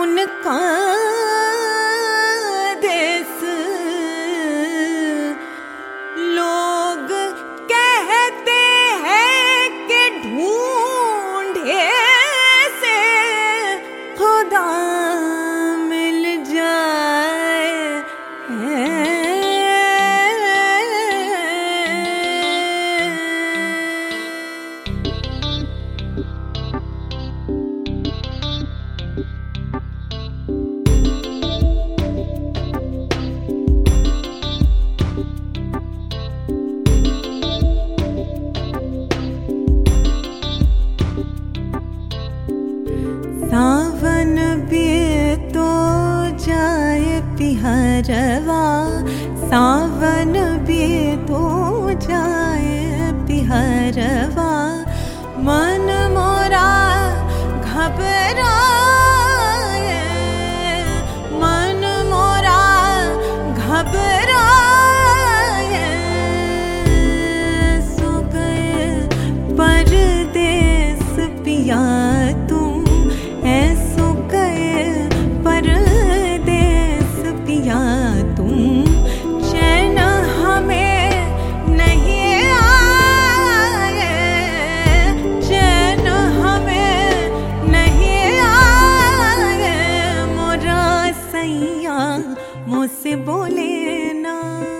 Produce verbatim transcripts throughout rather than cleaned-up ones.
सावन का देश लोग कहते हैं कि ढूंढे से खुदा मिल जाए। सावन बीतो जाए पिहरवा, सावन बीतो जाए पिहरवा, मन मोरा घबराए, मन मोरा घबराए। सो गए परदेस पिया तुम, ऐसो गए परदेस पिया तुम, चैन हमें नहीं आए, चैन हमें नहीं आए। मोरा सैया मुझसे बोले ना,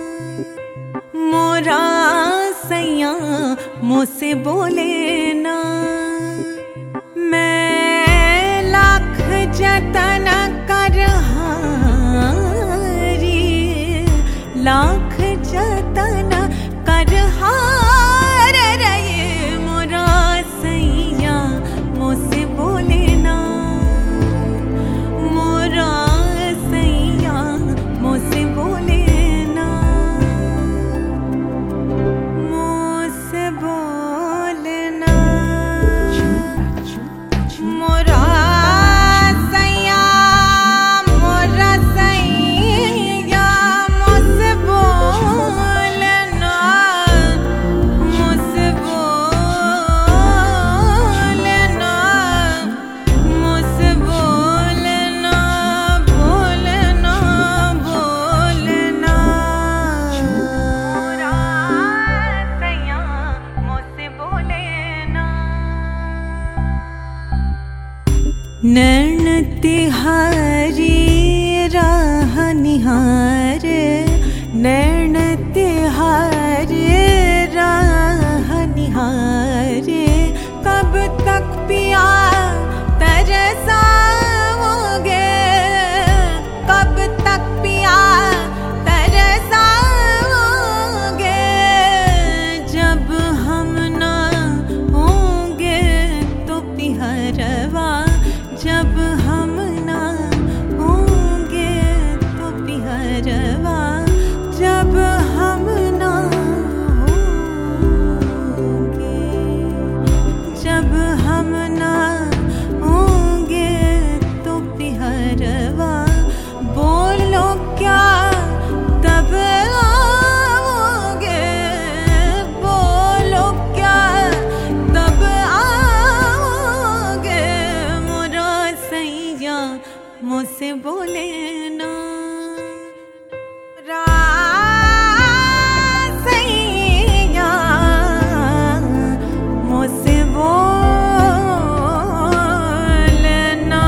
मोरा सैया मुझसे बोले ना, मैं लाख जतन कर हारी, लाख जतन कर हार रहे। मोरा सैया मुझसे बोले ना, मोरा सैया मुझसे बोले ना, मुझसे बोले ना। मोरा सैया मोरा सैया मुझसे बोलना, मुझसे बोलना, मुझसे बोलना, बोलना, बोलना। मोरा सैया मुझसे बोलना। नैन तिहारी राह निहारे, नैन तिहारी राह निहारे, कब तक पिया तरसाओगे, कब तक पिया तरसाओगे। जब हम ना होंगे तो पिहरवा, जब हम ना होंगे तो पिहरवा, जब हम ना होंगे, जब हम ना होंगे तो पिहरवा। बोलो क्या तब आओगे, बोलो क्या तब आओगे। मोरा सैया मुझसे बोले ना, रा सैया मुझसे बोलना।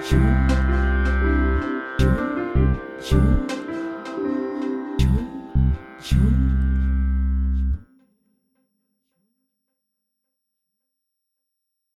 चुप